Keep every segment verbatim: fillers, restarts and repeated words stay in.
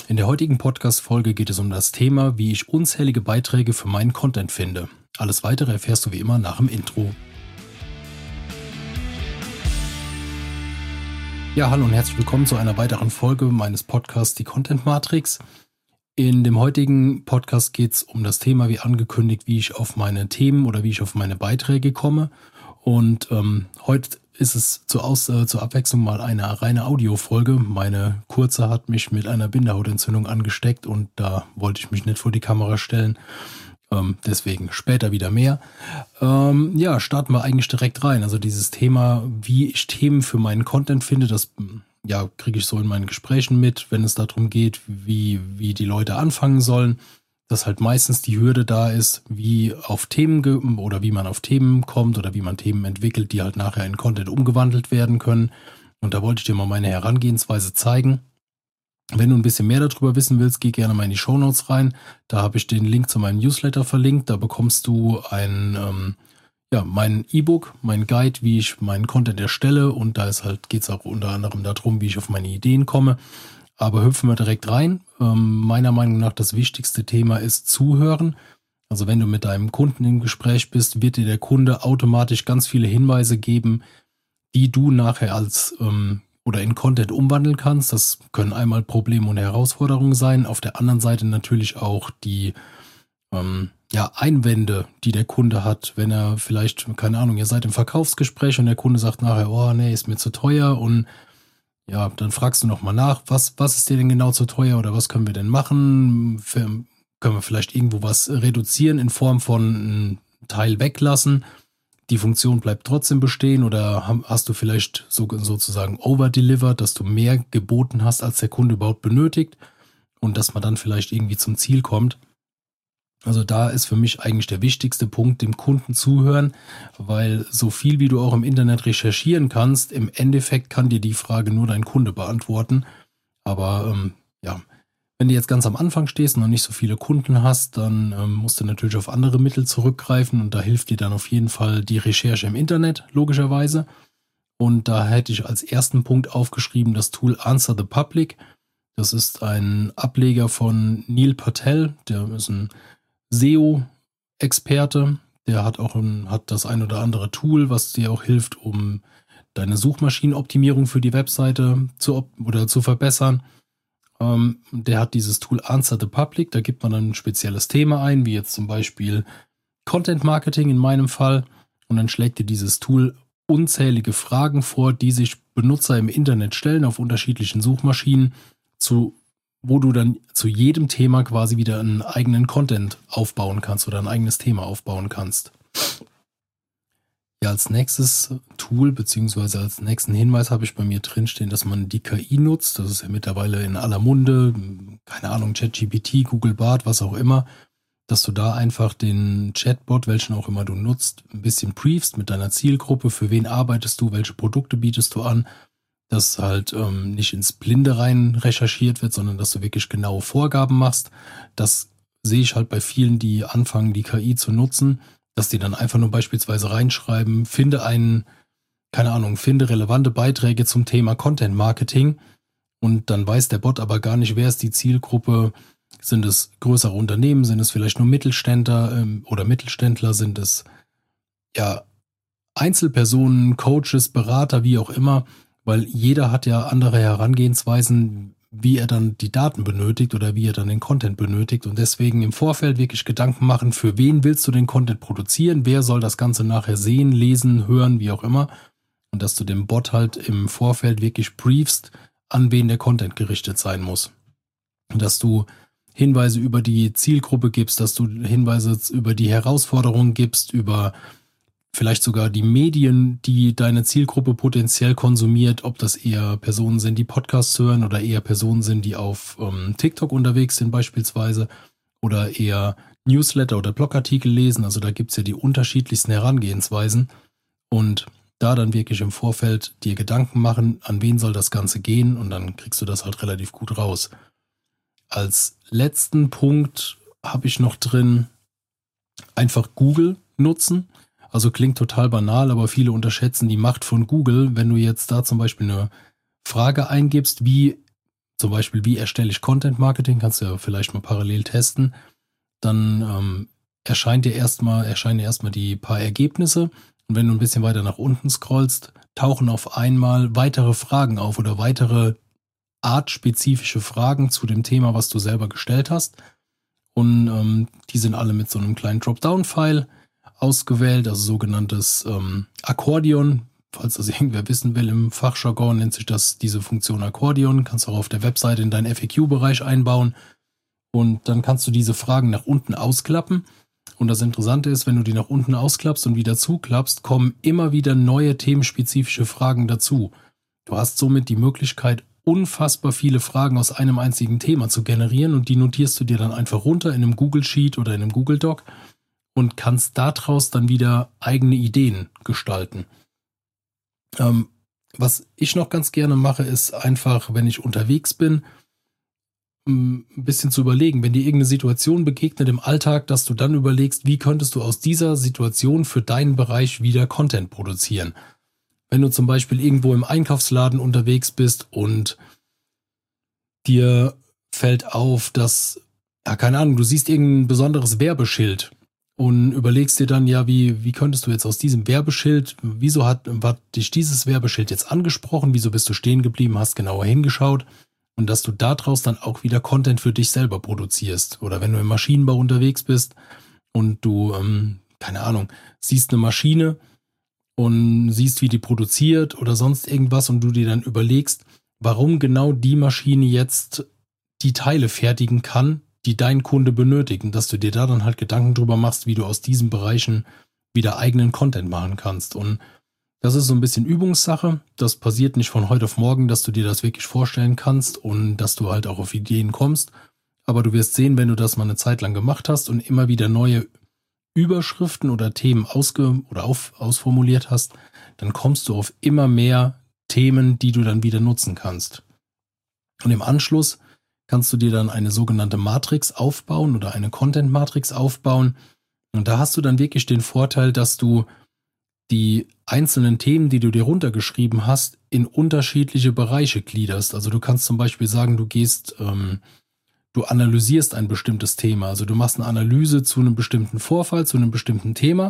In der heutigen Podcast-Folge geht es um das Thema, wie ich unzählige Beiträge für meinen Content finde. Alles Weitere erfährst du wie immer nach dem Intro. Ja, hallo und herzlich willkommen zu einer weiteren Folge meines Podcasts Die Content Matrix. In dem heutigen Podcast geht es um das Thema, wie angekündigt, wie ich auf meine Themen oder wie ich auf meine Beiträge komme. Und ähm, heute ist es zur, Aus äh, zur Abwechslung mal eine reine Audiofolge. Meine Kurze hat mich mit einer Bindehautentzündung angesteckt und da wollte ich mich nicht vor die Kamera stellen. Ähm, deswegen später wieder mehr. Ähm, ja, starten wir eigentlich direkt rein. Also dieses Thema, wie ich Themen für meinen Content finde, das ja, kriege ich so in meinen Gesprächen mit, wenn es darum geht, wie, wie die Leute anfangen sollen. Dass halt meistens die Hürde da ist, wie auf Themen oder wie man auf Themen kommt oder wie man Themen entwickelt, die halt nachher in Content umgewandelt werden können. Und da wollte ich dir mal meine Herangehensweise zeigen. Wenn du ein bisschen mehr darüber wissen willst, geh gerne mal in die Shownotes rein. Da habe ich den Link zu meinem Newsletter verlinkt. Da bekommst du ein, ähm, ja, mein E-Book, mein Guide, wie ich meinen Content erstelle. Und da ist halt, geht es auch unter anderem darum, wie ich auf meine Ideen komme. Aber hüpfen wir direkt rein. Ähm, meiner Meinung nach das wichtigste Thema ist Zuhören. Also wenn du mit deinem Kunden im Gespräch bist, wird dir der Kunde automatisch ganz viele Hinweise geben, die du nachher als ähm, oder in Content umwandeln kannst. Das können einmal Probleme und Herausforderungen sein. Auf der anderen Seite natürlich auch die ähm, ja, Einwände, die der Kunde hat, wenn er vielleicht, keine Ahnung, ihr seid im Verkaufsgespräch und der Kunde sagt nachher, oh nee, ist mir zu teuer und ja, dann fragst du nochmal nach, was, was ist dir denn genau zu teuer oder was können wir denn machen? Für, können wir vielleicht irgendwo was reduzieren in Form von einem Teil weglassen? Die Funktion bleibt trotzdem bestehen oder hast du vielleicht so, sozusagen overdelivered, dass du mehr geboten hast, als der Kunde überhaupt benötigt und dass man dann vielleicht irgendwie zum Ziel kommt? Also da ist für mich eigentlich der wichtigste Punkt, dem Kunden zuhören, weil so viel wie du auch im Internet recherchieren kannst, im Endeffekt kann dir die Frage nur dein Kunde beantworten. Aber ähm, ja, wenn du jetzt ganz am Anfang stehst und noch nicht so viele Kunden hast, dann ähm, musst du natürlich auf andere Mittel zurückgreifen und da hilft dir dann auf jeden Fall die Recherche im Internet, logischerweise. Und da hätte ich als ersten Punkt aufgeschrieben das Tool Answer the Public. Das ist ein Ableger von Neil Patel, der ist ein S E O-Experte, der hat auch ein, hat das ein oder andere Tool, was dir auch hilft, um deine Suchmaschinenoptimierung für die Webseite zu oder zu verbessern. Ähm, der hat dieses Tool Answer the Public, da gibt man dann ein spezielles Thema ein, wie jetzt zum Beispiel Content Marketing in meinem Fall, und dann schlägt dir dieses Tool unzählige Fragen vor, die sich Benutzer im Internet stellen auf unterschiedlichen Suchmaschinen, zu wo du dann zu jedem Thema quasi wieder einen eigenen Content aufbauen kannst oder ein eigenes Thema aufbauen kannst. Ja, als nächstes Tool beziehungsweise als nächsten Hinweis habe ich bei mir drinstehen, dass man die K I nutzt. Das ist ja mittlerweile in aller Munde, keine Ahnung, ChatGPT, Google Bard, was auch immer, dass du da einfach den Chatbot, welchen auch immer du nutzt, ein bisschen briefst mit deiner Zielgruppe, für wen arbeitest du, welche Produkte bietest du an, dass halt ähm, nicht ins Blinde rein recherchiert wird, sondern dass du wirklich genaue Vorgaben machst. Das sehe ich halt bei vielen, die anfangen, die K I zu nutzen, dass die dann einfach nur beispielsweise reinschreiben, finde einen, keine Ahnung, finde relevante Beiträge zum Thema Content Marketing und dann weiß der Bot aber gar nicht, wer ist die Zielgruppe, sind es größere Unternehmen, sind es vielleicht nur Mittelständler ähm, oder Mittelständler, sind es ja Einzelpersonen, Coaches, Berater, wie auch immer, weil jeder hat ja andere Herangehensweisen, wie er dann die Daten benötigt oder wie er dann den Content benötigt. Und deswegen im Vorfeld wirklich Gedanken machen, für wen willst du den Content produzieren, wer soll das Ganze nachher sehen, lesen, hören, wie auch immer. Und dass du dem Bot halt im Vorfeld wirklich briefst, an wen der Content gerichtet sein muss. Und dass du Hinweise über die Zielgruppe gibst, dass du Hinweise über die Herausforderungen gibst, über vielleicht sogar die Medien, die deine Zielgruppe potenziell konsumiert, ob das eher Personen sind, die Podcasts hören oder eher Personen sind, die auf ähm, TikTok unterwegs sind beispielsweise oder eher Newsletter oder Blogartikel lesen. Also da gibt es ja die unterschiedlichsten Herangehensweisen und da dann wirklich im Vorfeld dir Gedanken machen, an wen soll das Ganze gehen und dann kriegst du das halt relativ gut raus. Als letzten Punkt habe ich noch drin, einfach Google nutzen. Also klingt total banal, aber viele unterschätzen die Macht von Google. Wenn du jetzt da zum Beispiel eine Frage eingibst, wie zum Beispiel, wie erstelle ich Content Marketing, kannst du ja vielleicht mal parallel testen, dann ähm, erscheint dir erstmal, erscheinen dir erstmal die paar Ergebnisse und wenn du ein bisschen weiter nach unten scrollst, tauchen auf einmal weitere Fragen auf oder weitere artspezifische Fragen zu dem Thema, was du selber gestellt hast. Und ähm, die sind alle mit so einem kleinen Dropdown-File ausgewählt, also sogenanntes ähm, Akkordeon. Falls das irgendwer wissen will, im Fachjargon nennt sich das diese Funktion Akkordeon. Kannst du auch auf der Webseite in deinen F A Q-Bereich einbauen. Und dann kannst du diese Fragen nach unten ausklappen. Und das Interessante ist, wenn du die nach unten ausklappst und wieder zuklappst, kommen immer wieder neue themenspezifische Fragen dazu. Du hast somit die Möglichkeit, unfassbar viele Fragen aus einem einzigen Thema zu generieren und die notierst du dir dann einfach runter in einem Google Sheet oder in einem Google Doc und kannst daraus dann wieder eigene Ideen gestalten. Ähm, was ich noch ganz gerne mache, ist einfach, wenn ich unterwegs bin, ein bisschen zu überlegen, wenn dir irgendeine Situation begegnet im Alltag, dass du dann überlegst, wie könntest du aus dieser Situation für deinen Bereich wieder Content produzieren. Wenn du zum Beispiel irgendwo im Einkaufsladen unterwegs bist und dir fällt auf, dass, ja keine Ahnung, du siehst irgendein besonderes Werbeschild und überlegst dir dann, ja, wie, wie könntest du jetzt aus diesem Werbeschild, wieso hat, hat dich dieses Werbeschild jetzt angesprochen, wieso bist du stehen geblieben, hast genauer hingeschaut und dass du daraus dann auch wieder Content für dich selber produzierst. Oder wenn du im Maschinenbau unterwegs bist und du, ähm, keine Ahnung, siehst eine Maschine und siehst, wie die produziert oder sonst irgendwas und du dir dann überlegst, warum genau die Maschine jetzt die Teile fertigen kann, die dein Kunde benötigt und dass du dir da dann halt Gedanken drüber machst, wie du aus diesen Bereichen wieder eigenen Content machen kannst. Und das ist so ein bisschen Übungssache. Das passiert nicht von heute auf morgen, dass du dir das wirklich vorstellen kannst und dass du halt auch auf Ideen kommst. Aber du wirst sehen, wenn du das mal eine Zeit lang gemacht hast und immer wieder neue Überschriften oder Themen ausge- oder auf, ausformuliert hast, dann kommst du auf immer mehr Themen, die du dann wieder nutzen kannst. Und im Anschluss kannst du dir dann eine sogenannte Matrix aufbauen oder eine Content-Matrix aufbauen. Und da hast du dann wirklich den Vorteil, dass du die einzelnen Themen, die du dir runtergeschrieben hast, in unterschiedliche Bereiche gliederst. Also du kannst zum Beispiel sagen, du gehst, ähm, du analysierst ein bestimmtes Thema. Also du machst eine Analyse zu einem bestimmten Vorfall, zu einem bestimmten Thema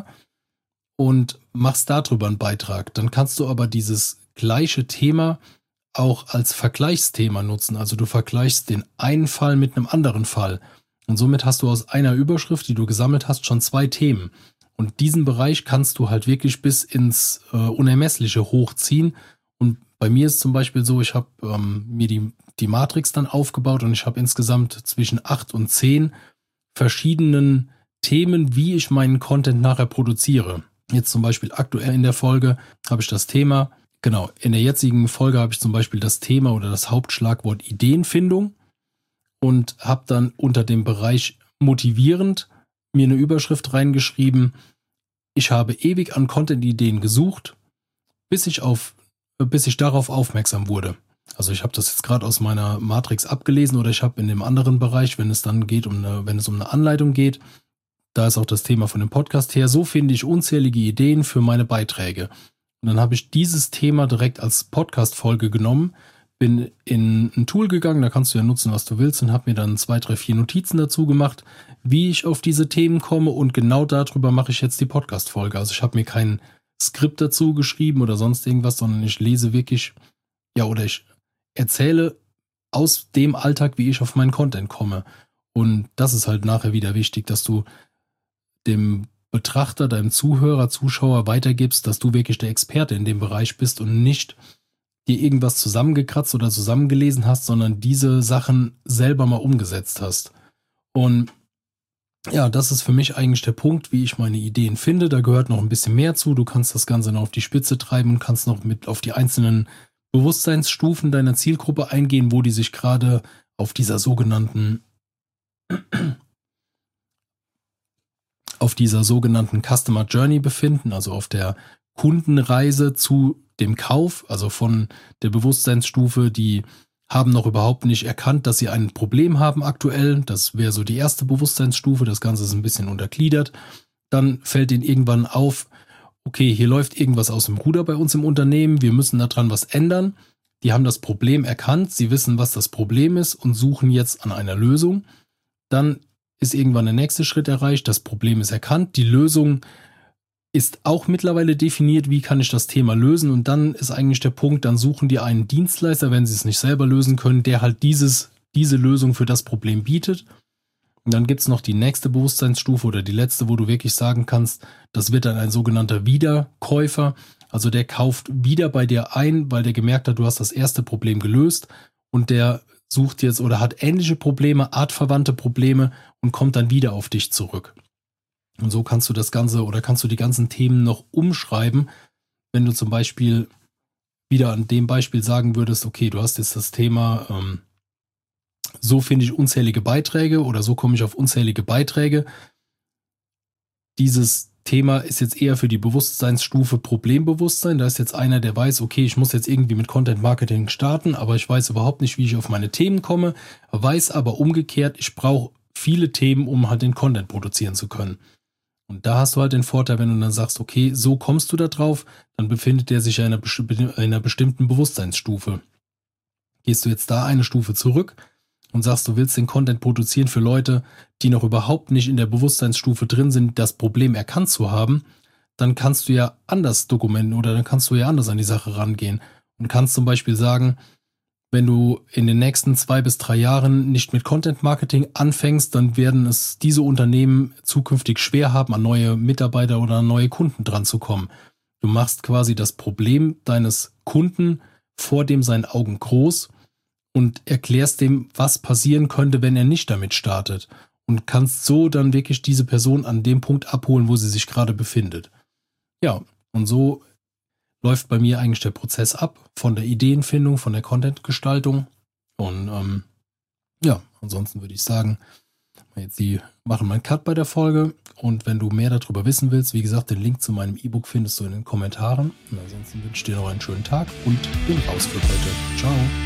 und machst darüber einen Beitrag. Dann kannst du aber dieses gleiche Thema auch als Vergleichsthema nutzen. Also du vergleichst den einen Fall mit einem anderen Fall. Und somit hast du aus einer Überschrift, die du gesammelt hast, schon zwei Themen. Und diesen Bereich kannst du halt wirklich bis ins äh, Unermessliche hochziehen. Und bei mir ist zum Beispiel so, ich habe ähm, mir die, die Matrix dann aufgebaut und ich habe insgesamt zwischen acht und zehn verschiedenen Themen, wie ich meinen Content nachher produziere. Jetzt zum Beispiel aktuell in der Folge habe ich das Thema, genau, in der jetzigen Folge habe ich zum Beispiel das Thema oder das Hauptschlagwort Ideenfindung und habe dann unter dem Bereich motivierend mir eine Überschrift reingeschrieben, ich habe ewig an Content-Ideen gesucht, bis ich auf, bis ich darauf aufmerksam wurde. Also ich habe das jetzt gerade aus meiner Matrix abgelesen oder ich habe in dem anderen Bereich, wenn es dann geht, um eine, wenn es um eine Anleitung geht, da ist auch das Thema von dem Podcast her, so finde ich unzählige Ideen für meine Beiträge. Und dann habe ich dieses Thema direkt als Podcast-Folge genommen, bin in ein Tool gegangen, da kannst du ja nutzen, was du willst und habe mir dann zwei, drei, vier Notizen dazu gemacht, wie ich auf diese Themen komme und genau darüber mache ich jetzt die Podcast-Folge. Also ich habe mir kein Skript dazu geschrieben oder sonst irgendwas, sondern ich lese wirklich, ja, oder ich erzähle aus dem Alltag, wie ich auf meinen Content komme. Und das ist halt nachher wieder wichtig, dass du dem Betrachter, deinem Zuhörer, Zuschauer weitergibst, dass du wirklich der Experte in dem Bereich bist und nicht dir irgendwas zusammengekratzt oder zusammengelesen hast, sondern diese Sachen selber mal umgesetzt hast. Und ja, das ist für mich eigentlich der Punkt, wie ich meine Ideen finde. Da gehört noch ein bisschen mehr zu. Du kannst das Ganze noch auf die Spitze treiben und kannst noch mit auf die einzelnen Bewusstseinsstufen deiner Zielgruppe eingehen, wo die sich gerade auf dieser sogenannten auf dieser sogenannten Customer Journey befinden, also auf der Kundenreise zu dem Kauf, also von der Bewusstseinsstufe, die haben noch überhaupt nicht erkannt, dass sie ein Problem haben aktuell. Das wäre so die erste Bewusstseinsstufe, das Ganze ist ein bisschen untergliedert. Dann fällt ihnen irgendwann auf, okay, hier läuft irgendwas aus dem Ruder bei uns im Unternehmen, wir müssen daran was ändern. die haben das Problem erkannt, sie wissen, was das Problem ist und suchen jetzt an einer Lösung. Dann ist irgendwann der nächste Schritt erreicht, das Problem ist erkannt, die Lösung ist auch mittlerweile definiert, wie kann ich das Thema lösen, und dann ist eigentlich der Punkt, dann suchen die einen Dienstleister, wenn sie es nicht selber lösen können, der halt dieses, diese Lösung für das Problem bietet. Und dann gibt es noch die nächste Bewusstseinsstufe oder die letzte, wo du wirklich sagen kannst, das wird dann ein sogenannter Wiederkäufer. Also der kauft wieder bei dir ein, weil der gemerkt hat, du hast das erste Problem gelöst, und der sucht jetzt oder hat ähnliche Probleme, artverwandte Probleme und kommt dann wieder auf dich zurück. Und so kannst du das Ganze oder kannst du die ganzen Themen noch umschreiben, wenn du zum Beispiel wieder an dem Beispiel sagen würdest, okay, du hast jetzt das Thema, ähm, so finde ich unzählige Beiträge oder so komme ich auf unzählige Beiträge. Dieses Thema ist jetzt eher für die Bewusstseinsstufe Problembewusstsein. Da ist jetzt einer, der weiß, okay, ich muss jetzt irgendwie mit Content Marketing starten, aber ich weiß überhaupt nicht, wie ich auf meine Themen komme, weiß aber umgekehrt, ich brauche viele Themen, um halt den Content produzieren zu können. Und da hast du halt den Vorteil, wenn du dann sagst, okay, so kommst du da drauf, dann befindet der sich ja in einer, besti- in einer bestimmten Bewusstseinsstufe. Gehst du jetzt da eine Stufe zurück und sagst, du willst den Content produzieren für Leute, die noch überhaupt nicht in der Bewusstseinsstufe drin sind, das Problem erkannt zu haben, dann kannst du ja anders dokumentieren oder dann kannst du ja anders an die Sache rangehen und kannst zum Beispiel sagen, wenn du in den nächsten zwei bis drei Jahren nicht mit Content Marketing anfängst, dann werden es diese Unternehmen zukünftig schwer haben, an neue Mitarbeiter oder an neue Kunden dran zu kommen. Du machst quasi das Problem deines Kunden vor dem seinen Augen groß und erklärst dem, was passieren könnte, wenn er nicht damit startet. Und kannst so dann wirklich diese Person an dem Punkt abholen, wo sie sich gerade befindet. Ja, und so läuft bei mir eigentlich der Prozess ab, von der Ideenfindung, von der Content-Gestaltung. Und ähm, ja, ansonsten würde ich sagen, jetzt die machen wir einen Cut bei der Folge. Und wenn du mehr darüber wissen willst, wie gesagt, den Link zu meinem E-Book findest du in den Kommentaren. Und ansonsten wünsche ich dir noch einen schönen Tag und bin raus für heute. Ciao.